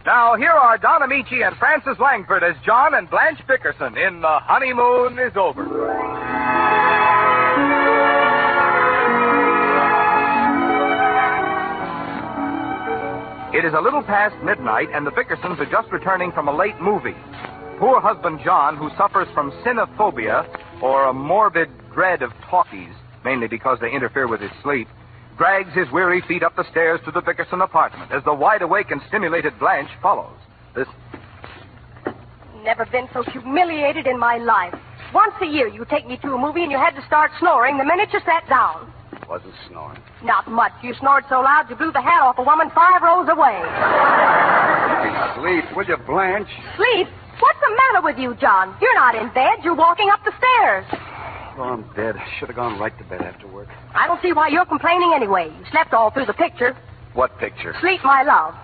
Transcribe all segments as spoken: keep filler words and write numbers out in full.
Now, here are Don Amici and Frances Langford as John and Blanche Bickerson in The Honeymoon is Over. It is a little past midnight, and the Bickersons are just returning from a late movie. Poor husband John, who suffers from cinephobia, or a morbid dread of talkies, mainly because they interfere with his sleep, drags his weary feet up the stairs to the Bickerson apartment as the wide-awake and stimulated Blanche follows. This... Never been so humiliated in my life. Once a year you take me to a movie and you had to start snoring the minute you sat down. Wasn't snoring. Not much. You snored so loud you blew the hat off a woman five rows away. Hey, sleep, will you, Blanche? Sleep? What's the matter with you, John? You're not in bed. You're walking up the stairs. Oh, I'm dead. I should have gone right to bed after work. I don't see why you're complaining anyway. You slept all through the picture. What picture? Sleep, my love.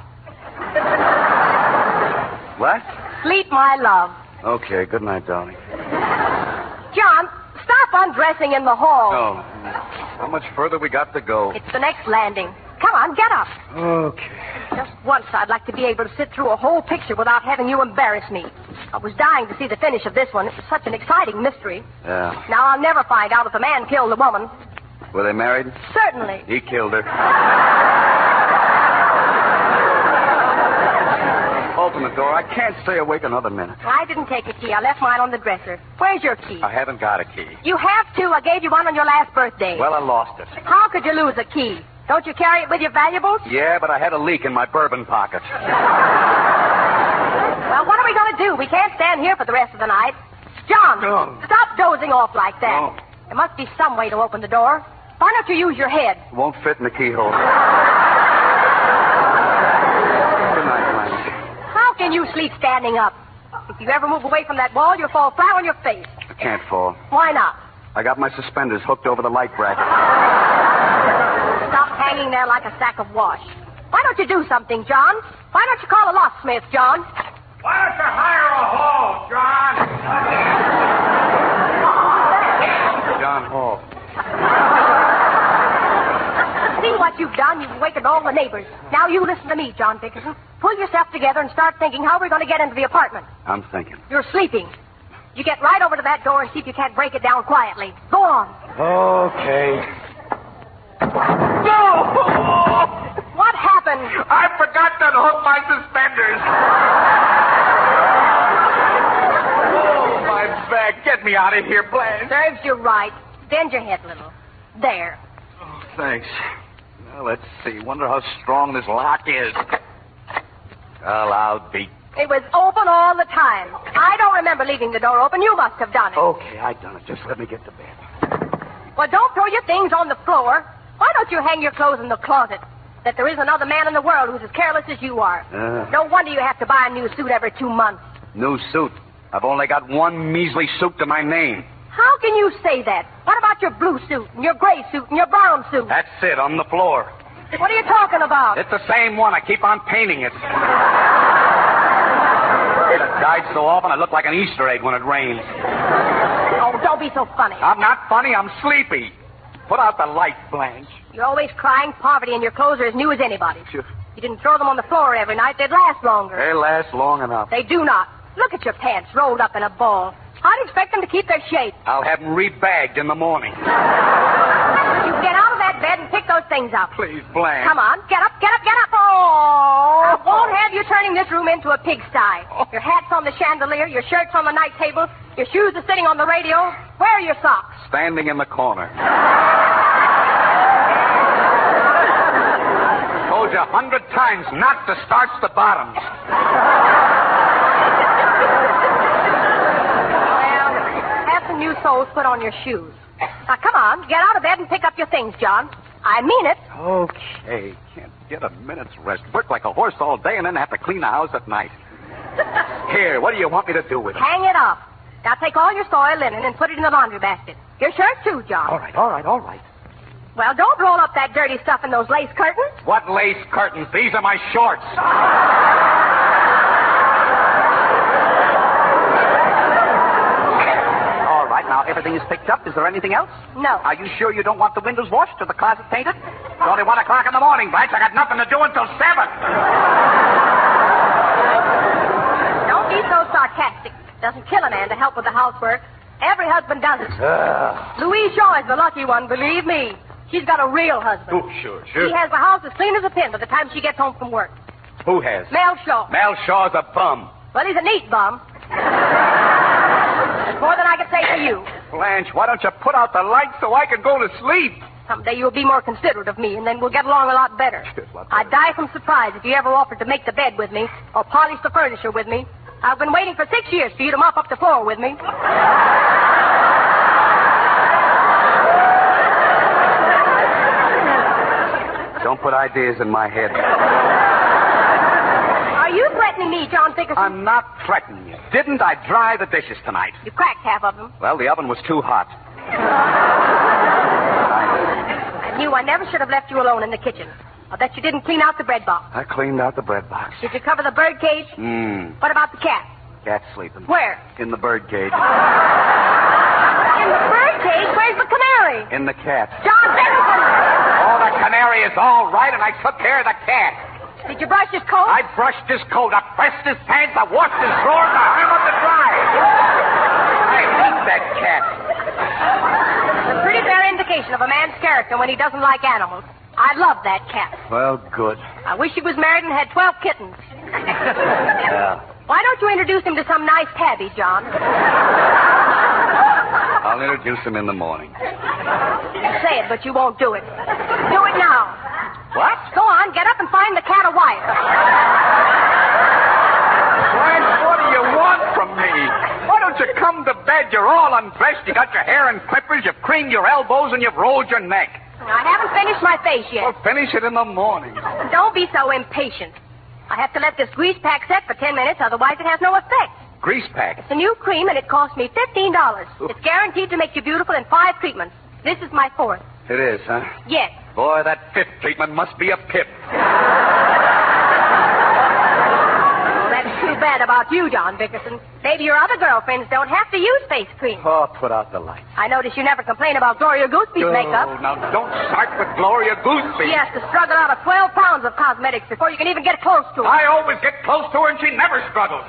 What? Sleep, my love. Okay, good night, darling. John, stop undressing in the hall. Oh, how much further we got to go? It's the next landing. Come on, get up. Okay. Just once I'd like to be able to sit through a whole picture without having you embarrass me. I was dying to see the finish of this one. It was such an exciting mystery. Yeah. Now I'll never find out if the man killed the woman. Were they married? Certainly. He killed her. Open the door. I can't stay awake another minute. I didn't take a key. I left mine on the dresser. Where's your key? I haven't got a key. You have to. I gave you one on your last birthday. Well, I lost it. How could you lose a key? Don't you carry it with your valuables? Yeah, but I had a leak in my bourbon pocket. Well, what are we going to do? We can't stand here for the rest of the night. John, No. stop dozing off like that. No. There must be some way to open the door. Why don't you use your head? Won't fit in the keyhole. Good night, Blanche. How can you sleep standing up? If you ever move away from that wall, you'll fall flat on your face. I can't fall. Why not? I got my suspenders hooked over the light bracket. Stop hanging there like a sack of wash. Why don't you do something, John? Why don't you call a locksmith, John? Why don't you hire a hall, John? John Hall. See what you've done? You've awakened all the neighbors. Now you listen to me, John Bickerson. Pull yourself together and start thinking how we're going to get into the apartment. I'm thinking. You're sleeping. You get right over to that door and see if you can't break it down quietly. Go on. Okay. No! What happened? I forgot to hook my suspenders. Oh, my back. Get me out of here, Blanche. Serves you right. Bend your head a little. There. Oh, thanks. Well, let's see. Wonder how strong this lock is. Well, I'll be... It was open all the time. I don't remember leaving the door open. You must have done it. Okay, I done it. Just let me get to bed. Well, don't throw your things on the floor. Why don't you hang your clothes in the closet? That there isn't another man in the world who's as careless as you are. Uh, No wonder you have to buy a new suit every two months. New suit. I've only got one measly suit to my name. How can you say that? What about your blue suit and your gray suit and your brown suit? That's it, on the floor. What are you talking about? It's the same one. I keep on painting it. It died so often I look like an Easter egg when it rains. Oh, don't be so funny. I'm not funny. I'm sleepy. Put out the light, Blanche. You're always crying poverty and your clothes are as new as anybody's. Sure. You didn't throw them on the floor every night, they'd last longer. They last long enough. They do not. Look at your pants rolled up in a ball. How do you expect them to keep their shape? I'll have them rebagged in the morning. You get out of that bed and pick those things up. Please, Blanche. Come on, get up, get up, get up. Oh! I won't have you turning this room into a pigsty. Your hat's on the chandelier, your shirt's on the night table, your shoes are sitting on the radio. Where are your socks? Standing in the corner. Told you a hundred times not to starch the bottoms. Well, have some new soles put on your shoes. Now, come on, get out of bed and pick up your things, John. I mean it. Okay. Can't get a minute's rest. Work like a horse all day and then have to clean the house at night. Here, what do you want me to do with it? Hang it up. Now take all your soiled linen and put it in the laundry basket. Your shirt, too, John. All right, all right, all right. Well, don't roll up that dirty stuff in those lace curtains. What lace curtains? These are my shorts. All right, now everything is picked up. Is there anything else? No. Are you sure you don't want the windows washed or the closet painted? It's only one o'clock in the morning, Blanche. I got nothing to do until seven. Doesn't kill a man to help with the housework. Every husband does it. Ah. Louise Shaw is the lucky one, believe me. She's got a real husband. Oh, sure, sure. She has the house as clean as a pin by the time she gets home from work. Who has? Mel Shaw. Mel Shaw's a bum. Well, he's a neat bum. That's more than I can say for you. Blanche, why don't you put out the lights so I can go to sleep? Someday you'll be more considerate of me, and then we'll get along a lot better. lot better. I'd die from surprise if you ever offered to make the bed with me or polish the furniture with me. I've been waiting for six years for you to mop up the floor with me. Don't put ideas in my head. Are you threatening me, John Dickerson? I'm not threatening you. Didn't I dry the dishes tonight? You cracked half of them. Well, the oven was too hot. I knew I never should have left you alone in the kitchen. I'll bet you didn't clean out the bread box. I cleaned out the bread box. Did you cover the bird cage? Hmm. What about the cat? Cat's sleeping. Where? In the bird cage. In the bird cage? Where's the canary? In the cat. John Dickerson! Oh, the canary is all right, and I took care of the cat. Did you brush his coat? I brushed his coat. I pressed his pants. I washed his drawers. I hung up the dry. I hate that cat. It's a pretty fair indication of a man's character when he doesn't like animals. I love that cat. Well, good. I wish he was married and had twelve kittens. Yeah. Why don't you introduce him to some nice tabby, John? I'll introduce him in the morning. You say it, but you won't do it. Do it now. What? Go on, get up and find the cat a wife. Blanche, what do you want from me? Why don't you come to bed? You're all undressed. You got your hair in clippers. You've creamed your elbows and you've rolled your neck. I haven't finished my face yet. Well, finish it in the morning. Don't be so impatient. I have to let this grease pack set for ten minutes, otherwise it has no effect. Grease pack. It's a new cream, and it cost me fifteen dollars. It's guaranteed to make you beautiful in five treatments. This is my fourth. It is, huh? Yes. Boy, that fifth treatment must be a pip. Oh, that's too bad about you, John Dickerson. Maybe your other girlfriends don't have to use face cream. Oh, put out the light. I notice you never complain about Gloria Gooseby's Oh, makeup. now don't start with Gloria Gooseby. She has to struggle out of twelve pounds of cosmetics before you can even get close to her. I always get close to her and she never struggles.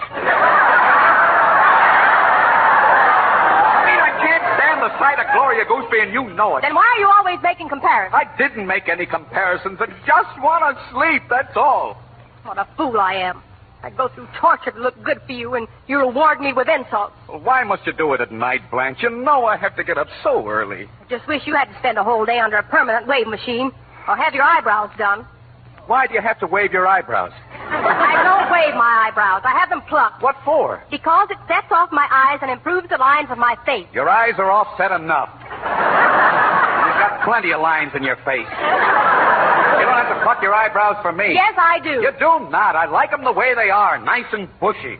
The sight of Gloria Gooseby, and you know it. Then why are you always making comparisons? I didn't make any comparisons. I just want to sleep, that's all. What a fool I am. I go through torture to look good for you, and you reward me with insults. Well, why must you do it at night, Blanche? You know I have to get up so early. I just wish you had to spend a whole day under a permanent wave machine, or have your eyebrows done. Why do you have to wave your eyebrows? I don't wave my eyebrows. I have them plucked. What for? Because it sets off my eyes and improves the lines of my face. Your eyes are offset enough. You've got plenty of lines in your face. You don't have to pluck your eyebrows for me. Yes, I do. You do not. I like them the way they are, nice and bushy.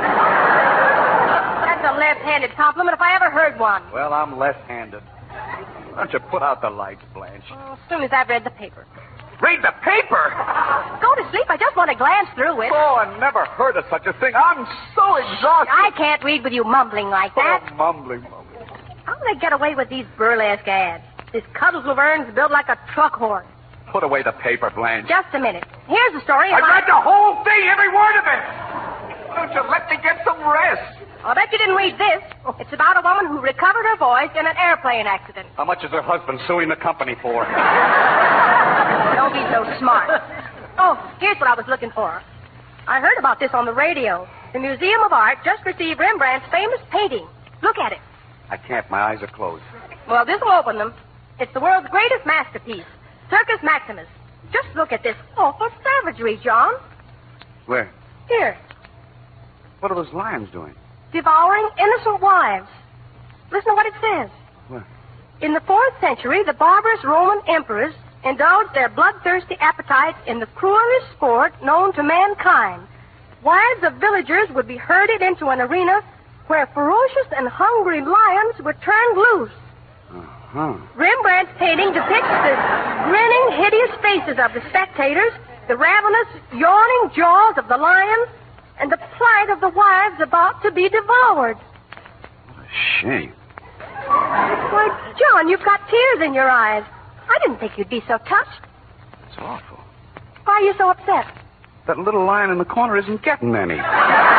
That's a left-handed compliment if I ever heard one. Well, I'm left-handed. Why don't you put out the lights, Blanche? As soon as I've read the paper. Read the paper? Go to sleep. I just want to glance through it. Oh, I never heard of such a thing. I'm so exhausted. I can't read with you mumbling like that. Oh, mumbling, mumbling. How do they get away with these burlesque ads? This Cuddles Laverne's built like a truck horse. Put away the paper, Blanche. Just a minute. Here's the story. I about... read the whole thing, every word of it. Why don't you let me get some rest? I'll bet you didn't read this. It's about a woman who recovered her voice in an airplane accident. How much is her husband suing the company for? Don't be so smart. Oh, here's what I was looking for. I heard about this on the radio. The Museum of Art just received Rembrandt's famous painting. Look at it. I can't. My eyes are closed. Well, this will open them. It's the world's greatest masterpiece, Circus Maximus. Just look at this awful savagery, John. Where? Here. What are those lions doing? Devouring innocent wives. Listen to what it says. What? In the fourth century, the barbarous Roman emperors indulged their bloodthirsty appetites in the cruelest sport known to mankind. Wives of villagers would be herded into an arena where ferocious and hungry lions were turned loose. Uh-huh. Rembrandt's painting depicts the grinning, hideous faces of the spectators, the ravenous, yawning jaws of the lions, and the plight of the wives about to be devoured. What a shame. Why, John, you've got tears in your eyes. I didn't think you'd be so touched. It's awful. Why are you so upset? That little lion in the corner isn't getting any.